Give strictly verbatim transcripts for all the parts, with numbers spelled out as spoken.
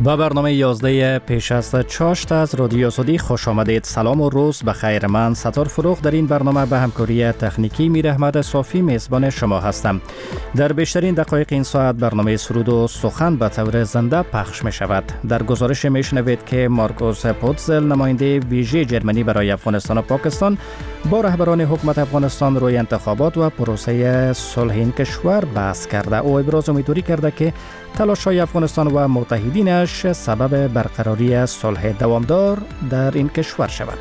با برنامه یازده پیش از چاشت از رادیو آزادی خوش آمدید. سلام و روز بخیر. من ستار فروغ در این برنامه به همکاری تکنیکی میر احمد صافی میزبان شما هستم. در بیشترین دقایق این ساعت برنامه سرود و سخن به طور زنده پخش می شود. در گزارش می شنوید که مارکوس پوتزل، نماینده ویژه جرمنی برای افغانستان و پاکستان، با رهبران حکومت افغانستان روی انتخابات و پروسه صلح این کشور بحث کرده. او ابراز امیدواری کرده که تلاش‌های افغانستان و متحدینش سبب برقراری صلح دوامدار در این کشور شود.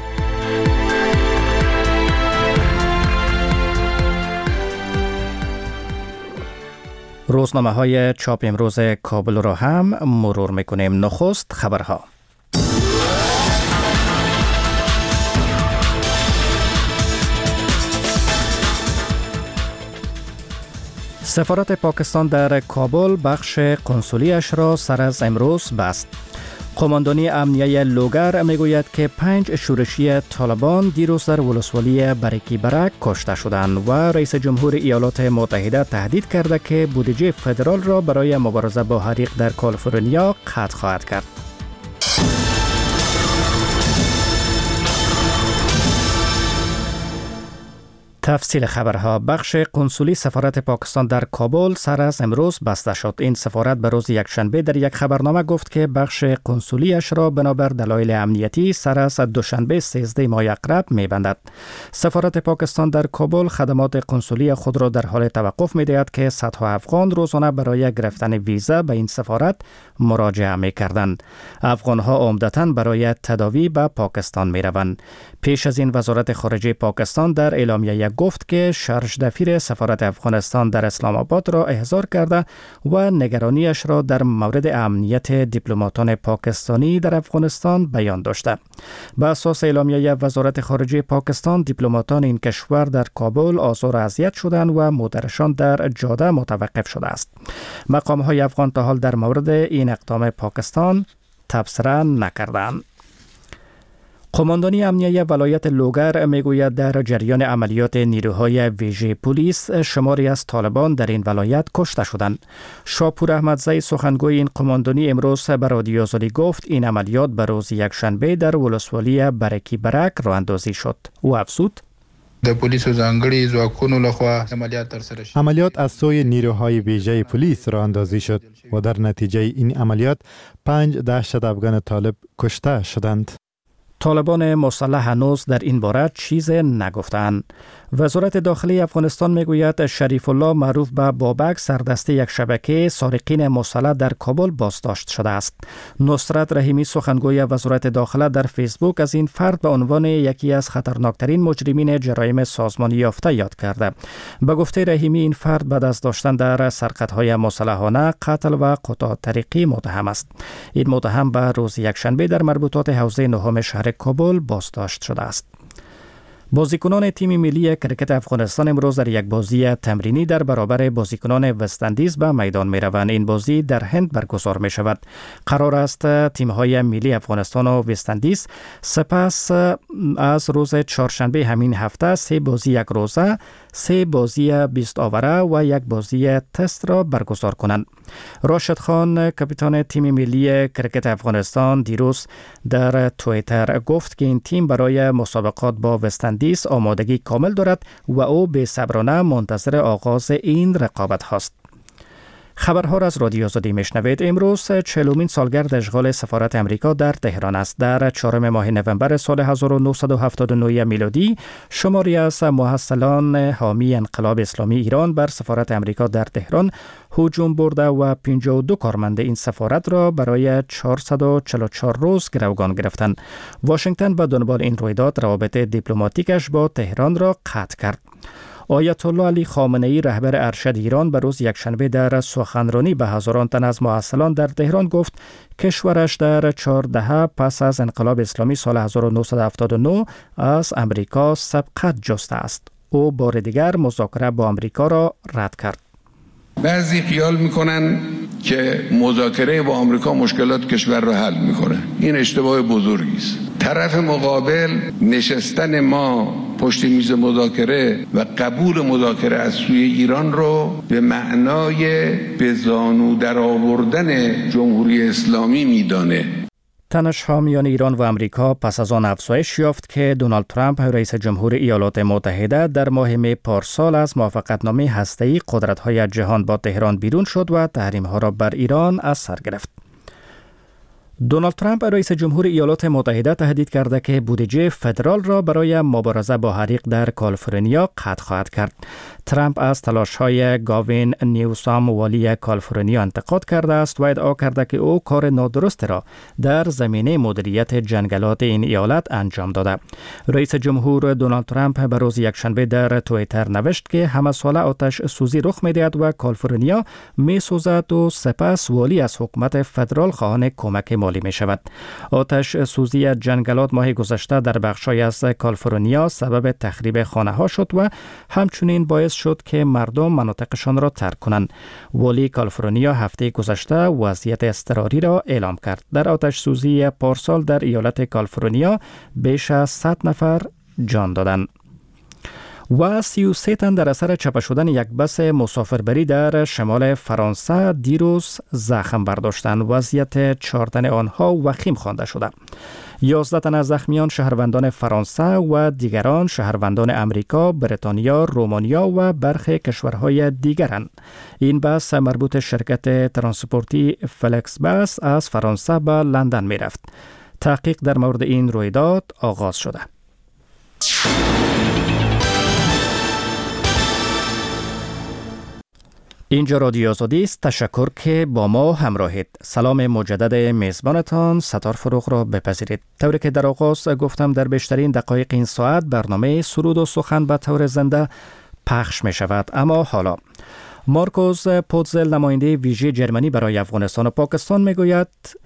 روزنامه‌های چاپ امروز کابل را هم مرور می‌کنیم. نخست خبرها. سفارت پاکستان در کابل بخش کنسولیش را سر از امروز بست. قماندانی امنیه لوگر میگوید که پنج شورشی طالبان دیروز در ولسوالی برکی برک کشته شدند و رئیس جمهور ایالات متحده تهدید کرده که بودجه فدرال را برای مبارزه با حریق در کالیفرنیا قطع خواهد کرد. تفصیل خبرها. بخش کنسولی سفارت پاکستان در کابل سر از امروز بسته شد. این سفارت به روز یکشنبه در یک خبرنامه گفت که بخش کنسولیش را بنابر دلایل امنیتی سر از دوشنبه سیزده ماه اقرب می‌بندد. سفارت پاکستان در کابل خدمات کنسولی خود را در حال توقف می‌دهد که صدها افغان روزانه برای گرفتن ویزا به این سفارت مراجعه می‌کردند. افغان‌ها عمدتاً برای تداوی به پاکستان می‌روند. پیش از این وزارت خارجه پاکستان در اعلامیه گفت که شارژ دفیر سفارت افغانستان در اسلام آباد را احضار کرده و نگرانیش را در مورد امنیت دیپلماتان پاکستانی در افغانستان بیان داشته. به اساس اعلامیه وزارت خارجه پاکستان، دیپلماتان این کشور در کابل آزار و اذیت شدند و مادرشان در جاده متوقف شده است. مقام‌های افغان تا حال در مورد این اقدام پاکستان تبصره نکردند. قماندانی امنیه ولایت لوگر میگوید در جریان عملیات نیروهای ویژه پلیس شماری از طالبان در این ولایت کشته شدند. شاپور احمدزی، سخنگوی این قماندانی، امروز به رادیو آزادی گفت این عملیات به روز یکشنبه در ولسوالی برکی برک راه اندازی شد. او افزود: د پولیسو ځانګړي ځواکونو لخوا عملیات ترسره شد. عملیات از سوی نیروهای ویژه پلیس راه اندازی شد و در نتیجه این عملیات پنج دهشت افغان طالب کشته شدند. طالبان مسلح هنوز در این باره چیز نگفتند. وزارت داخلی افغانستان میگوید شریف الله، معروف به بابک، سردسته یک شبکه سارقین مسلح در کابل بازداشت شده است. نصرت رحیمی، سخنگوی وزارت داخله، در فیسبوک از این فرد به عنوان یکی از خطرناکترین مجرمین جرایم سازمانی یافته یاد کرده. به گفته رحیمی، این فرد بعد از داشتن در سرقت‌های مسلحانه، قتل و قطاع طریقی متهم است. این متهم به روز یکشنبه در مربوطات حوزه نهم شهر کابل بازداشت شده است. بازیکنان تیم ملی کرکت افغانستان امروز در یک بازی تمرینی در برابر بازیکنان وست‌اندیز به میدان می روند. این بازی در هند برگزار می شود. قرار است تیم‌های ملی افغانستان و وست‌اندیز سپس از روز چهارشنبه همین هفته سه بازی یک روزه، سه بازی بیست آوره و یک بازی تست را برگزار کنند. راشد خان، کاپیتان تیم ملی کرکت افغانستان، دیروز در توییتر گفت که این تیم برای مسابقات با وست‌اندیز آمادگی کامل دارد و او بی‌صبرانه منتظر آغاز این رقابت هاست. خبرها را از رادیو آزادی میشنوید. امروز چهلمین سالگرد اشغال سفارت امریکا در تهران است. در چهارم ماه نوامبر سال هزار و نهصد و هفتاد و نه میلادی شماری از محصلان حامی انقلاب اسلامی ایران بر سفارت امریکا در تهران هجوم برده و پنجاه و دو کارمند این سفارت را برای چهارصد و چهل و چهار روز گروگان گرفتند. واشنگتن به دنبال این رویداد روابط دیپلماتیکش با تهران را قطع کرد. آیت الله علی خامنه‌ای، رهبر ارشد ایران، به روز یکشنبه در سخنرانی به هزاران تن از محصلان در تهران گفت کشورش در چهار دهه پس از انقلاب اسلامی سال هزار و نهصد و هفتاد و نه از امریکا سبقت جسته است. او بار دیگر مذاکره با امریکا را رد کرد. بعضی خیال میکنن که مذاکره با آمریکا مشکلات کشور را حل میکنه. این اشتباه بزرگی است. طرف مقابل نشستن ما پشت میز مذاکره و قبول مذاکره از سوی ایران رو به معنای به زانو در آوردن جمهوری اسلامی میدانه. تنش‌ها میان ایران و آمریکا پس از آن افزایش یافت که دونالد ترامپ رئیس جمهور ایالات متحده در ماه می پارسال از موافقتنامه هسته‌ای قدرت‌های جهان با تهران بیرون شد و تحریم‌ها را بر ایران از سر گرفت. دونالد ترامپ رئیس جمهور ایالات متحده تهدید کرده که بودجه فدرال را برای مبارزه با حریق در کالیفرنیا قطع خواهد کرد. ترامپ از تلاش‌های گاوین نیوسام والی کالیفرنیا انتقاد کرده است و ادعا کرده که او کار نادرست را در زمینه مدیریت جنگلات این ایالت انجام داده. رئیس جمهور دونالد ترامپ به روز یکشنبه در توییتر نوشت که همه ساله آتش سوزی رخ می‌دهد و کالیفرنیا می‌سوزد و سپس والی از حکومت فدرال خواهان کمک مالی می شود. آتش سوزی جنگلات ماه گذشته در بخش‌های از کالیفرنیا سبب تخریب خانه‌ها شد و همچنین باعث شد که مردم مناطقشان را ترک کنند. والی کالیفرنیا هفته گذشته وضعیت اضطراری را اعلام کرد. در آتش سوزی پارسال در ایالت کالیفرنیا بیش از صد نفر جان دادند. و سی و سه تن در اثر چپه شدن یک بس مسافربری در شمال فرانسه دیروز زخم برداشتند. وضعیت چهار تن آنها وخیم خوانده شده. یازده تن از زخمیان شهروندان فرانسه و دیگران شهروندان امریکا، بریتانیا، رومانیا و برخی کشورهای دیگرند. این بس مربوط شرکت ترانسپورتی فلکس بس از فرانسه به لندن می رفت. تحقیق در مورد این رویداد آغاز شده. اینجا رادیو آزادی است. تشکر که با ما همراهید. سلام مجدد میزبانتان ستار فروغ را بپذیرید. طوری که در آغاز گفتم در بیشترین دقایق این ساعت برنامه سرود و سخن به طور زنده پخش می شود. اما حالا مارکوس پوتزل نماینده ویژه جرمنی برای افغانستان و پاکستان می گوید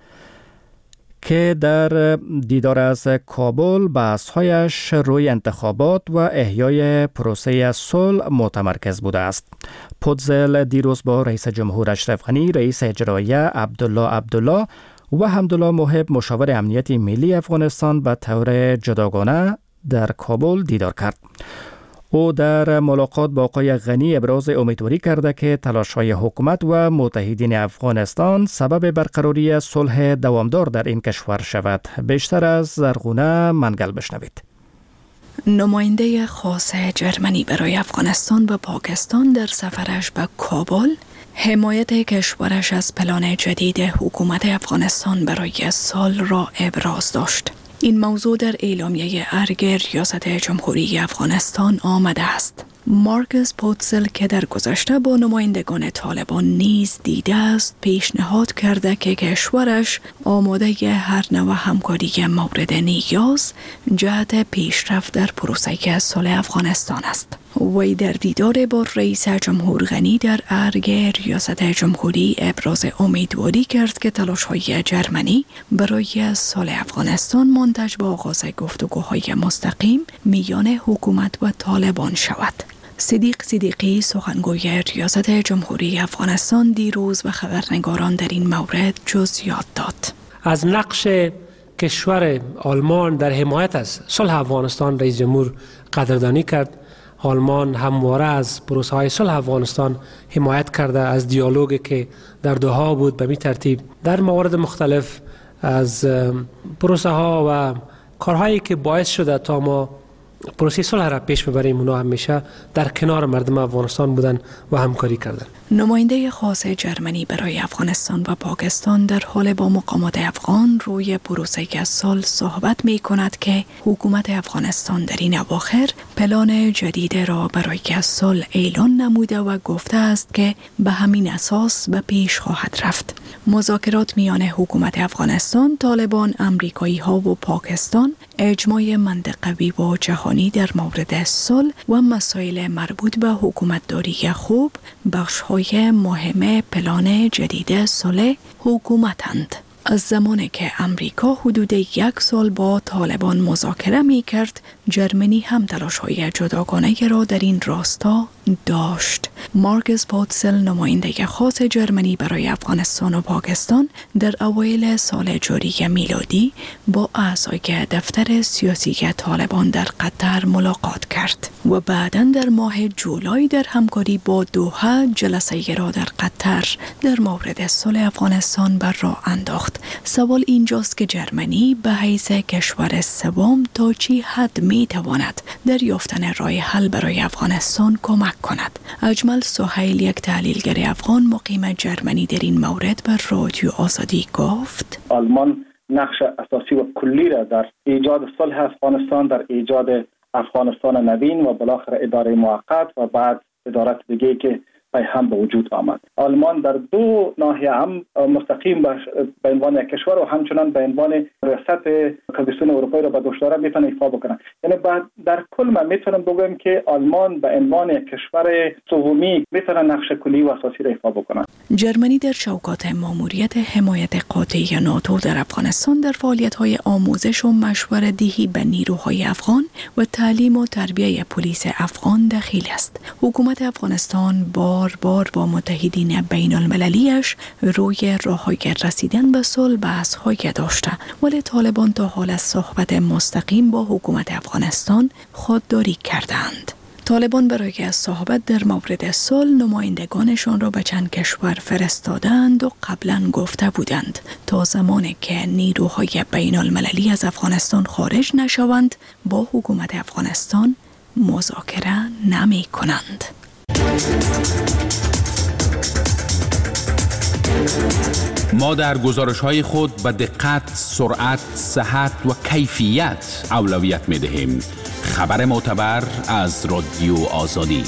که در دیدار از کابل بحث‌هایش روی انتخابات و احیای پروسه صلح متمرکز بوده است. پوتزل دیروز با رئیس جمهور اشرف غنی، رئیس اجرایی عبدالله عبدالله و حمدالله موهب مشاور امنیت ملی افغانستان به طور جداگانه در کابل دیدار کرد. او در ملاقات با آقای غنی ابراز امیدواری کرده که تلاش‌های حکومت و متحدین افغانستان سبب برقراری صلح دوامدار در این کشور شود. بیشتر از زرغونه منگل بشنوید. نماینده خاص جرمنی برای افغانستان و پاکستان در سفرش به کابل حمایت کشورش از پلان جدید حکومت افغانستان برای صلح را ابراز داشت. این موضوع در اعلامیه ارگ ریاست جمهوری افغانستان آمده است. مارکوس پوتزل که در گذشته با نمایندگان طالبان نیز دیده است، پیشنهاد کرده که کشورش آماده هر نوع همکاری مورد نیاز جهت پیشرفت در پروسه صلح افغانستان است. وی در دیدار با رئیس جمهور غنی در ارگ ریاست جمهوری ابراز امیدواری کرد که تلاش‌های جرمنی برای صلح افغانستان منتج به آغاز گفتگوهای مستقیم میان حکومت و طالبان شود. صدیق صدیقی سخنگوی ریاست جمهوری افغانستان دیروز به خبرنگاران در این مورد جزئیات داد. از نقش کشور آلمان در حمایت از صلح افغانستان رئیس جمهور قدردانی کرد. آلمان همواره از پروسه های صلح افغانستان حمایت کرده، از دیالوگی که در دوحه بود به می ترتیب در موارد مختلف از پروسه ها و کارهایی که باعث شده تا ما پروسه صلح را پیش ببریم، اونا همیشه در کنار مردم افغانستان بودن و همکاری کردن. نماینده خاص جرمنی برای افغانستان و پاکستان در حال با مقامات افغان روی پروسه صلح صحبت می کند که حکومت افغانستان در این اواخر پلان جدید را برای صلح اعلان نموده و گفته است که به همین اساس به پیش خواهد رفت. مذاکرات میان حکومت افغانستان، طالبان، امریکایی ها و پاکستان اجماع منطقوی و جهانی در مورد صلح و مسائل مربوط به حکومتداری خوب بخش‌های مهم پلان جدید صلح حکومتند. از زمانی که امریکا حدود یک سال با طالبان مذاکره می کرد، جرمنی هم تلاش‌های جداگانه را در این راستا داشت. مارکس پوتسل، نماینده خاص جرمنی برای افغانستان و پاکستان، در اوایل سال جاری میلادی با اعضای دفتر سیاسی طالبان در قطر ملاقات کرد و بعداً در ماه جولای در همکاری با دوحه جلسه را در قطر در مورد صلح افغانستان بر راه انداخت. سوال اینجاست که جرمنی به حیث کشور سوم تا چی حد می تواند در یافتن راه حل برای افغانستان کمک کند. اجمل سهیل، یک تحلیلگر افغان مقیم جرمنی، در این مورد بر رادیو آزادی گفت: آلمان نقش اساسی و کلی را در ایجاد صلح افغانستان، در ایجاد افغانستان نوین و بالاخره اداره موقت و بعد ادارات دیگه که هم به وجود آمد. آلمان در دو ناحیه هم مستقیم به عنوان یک کشور و همچنان به عنوان ریاست کمیسیون اروپایی را به دوش داره میتونه ایفا بکنه. یعنی در کل من میتونم بگم که آلمان به عنوان یک کشور سومی میتونه نقش کلی و اساسی را ایفا بکنه. جرمنی در چوکات ماموریت حمایت قاطع ناتو در افغانستان در فعالیت‌های آموزش و مشورت دهی به نیروهای افغان و تعلیم و تربیت پلیس افغان دخیل است. حکومت افغانستان با بار بار با متحدین بین المللیش روی راه‌های رسیدن به صلح بحث‌های داشته، ولی طالبان تا حال از صحبت مستقیم با حکومت افغانستان خودداری کردند. طالبان برای از صحبت در مورد صلح نمایندگانشان را به چند کشور فرستادند و قبلا گفته بودند تا زمانی که نیروهای بین المللی از افغانستان خارج نشوند با حکومت افغانستان مذاکره نمی کنند. ما در گزارش‌های خود به دقت، سرعت، صحت و کیفیت اولویت می‌دهیم. خبر معتبر از رادیو آزادی.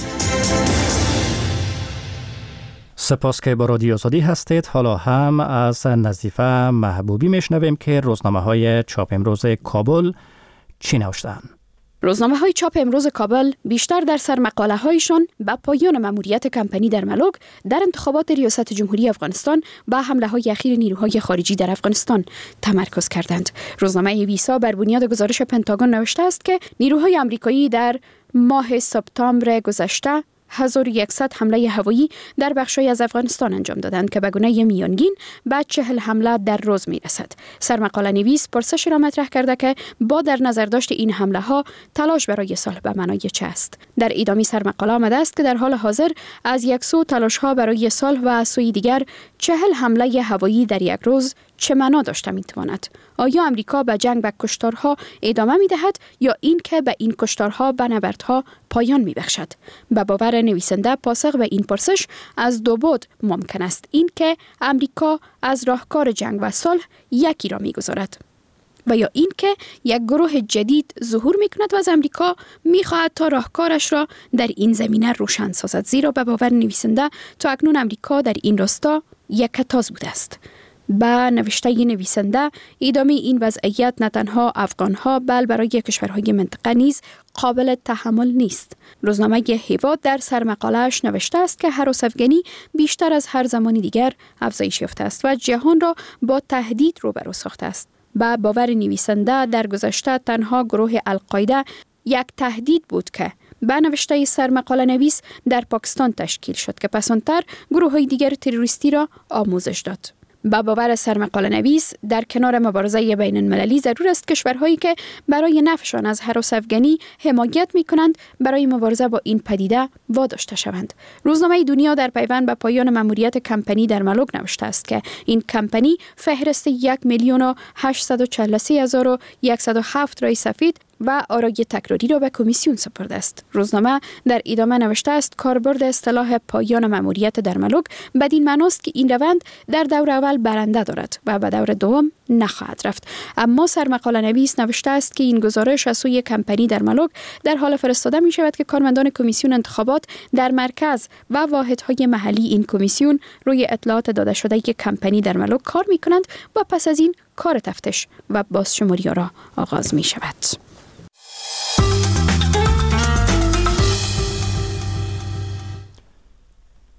سپاس که با رادیو آزادی هستید. حالا هم از نظیفه محبوبی میشنویم که روزنامه‌های چاپ امروز کابل چی نوشتند. روزنامه‌های چاپ امروز کابل بیشتر در سرمقاله هایشان به پایان مأموریت کمپانی در ملوک در انتخابات ریاست جمهوری افغانستان و حمله‌های اخیر نیروهای خارجی در افغانستان تمرکز کردند. روزنامه ویسا بر بنیاد گزارش پنتاگون نوشته است که نیروهای آمریکایی در ماه سپتامبر گذشته هزار و صد حمله هوایی در بخش‌های از افغانستان انجام دادند که به گونه میانگین به چهل حمله در روز می‌رسد. سرمقاله نویس پرسش را مطرح کرده که با در نظر داشت این حمله ها تلاش برای صلح به معنای چه است. در ادامه سرمقاله آمده است که در حال حاضر از یک سو تلاش ها برای صلح و از سوی دیگر چهل حمله هوایی در یک روز چه معنا داشته می‌تواند؟ آیا امریکا به جنگ و کشتارها ادامه می‌دهد یا این که به این کشتارها و نبردها پایان می‌بخشد؟ به باور نویسنده پاسخ به این پرسش از دو بعد ممکن است. این که امریکا از راهکار جنگ و صلح یکی را می‌گذارد و یا این که یک گروه جدید ظهور می‌کند و از امریکا می‌خواهد تا راهکارش را در این زمینه روشن سازد. زیرا به باور نویسنده تا اکنون امریکا در این راستا یک کتاز بوده است. با نوشته نویسنده ادامه این وضعیت نه تنها افغانها بل برای کشورهای منطقه نیز قابل تحمل نیست. روزنامه هیواد در سرمقاله‌اش نوشته است که هراس افغانی بیشتر از هر زمانی دیگر افزایش یافته است و جهان را با تهدید روبرو ساخته است. با باور نویسنده در گذشته تنها گروه القاعده یک تهدید بود که به نوشته سرمقاله نویس در پاکستان تشکیل شد که پسانتر گروه‌های دیگر تروریستی را آموزش داد. با باور سرمقاله نویس در کنار مبارزه بین المللی ضرور است کشورهایی که برای نفعشان از هراس افغانی حمایت می کنند برای مبارزه با این پدیده واداشته شوند. روزنامه دنیا در پیوند به پایان مأموریت کمپانی در ملوک نوشته است که این کمپانی فهرست یک میلیون و هشتصد و چهل و سه هزار و صد و هفت رای سفید و آرای تکراری را به کمیسیون سپرده است. روزنامه در ادامه نوشته است کاربرد اصطلاح پایان مأموریت در ملوک بدین معناست که این روند در دور اول برنده دارد و به دور دوم نخواهد رفت. اما سرمقاله نویس نوشته است که این گزارش از سوی کمپانی در ملوک در حال فرستاده می شود که کارمندان کمیسیون انتخابات در مرکز و واحدهای محلی این کمیسیون روی اطلاعات داده شده که کمپانی در ملوک کار می کنند و پس از این کار تفتیش و بازشماری را آغاز می شود.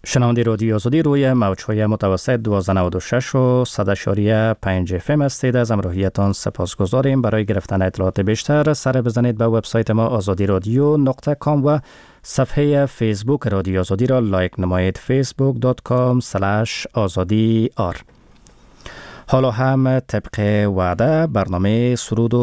شنونده رادیو آزادی روی موج‌های متوسط دویست و نود و شش و صد و پنج اف ام هستید. از همراهیتان سپاسگزاریم. برای گرفتن اطلاعات بیشتر سر بزنید به وبسایت ما آزادی رادیو نقطه کام و صفحه فیسبوک رادیو آزادی را لایک نمایید. فیسبوک دات کام اسلش آزادی آر. حالا هم طبق وعده برنامه سرود و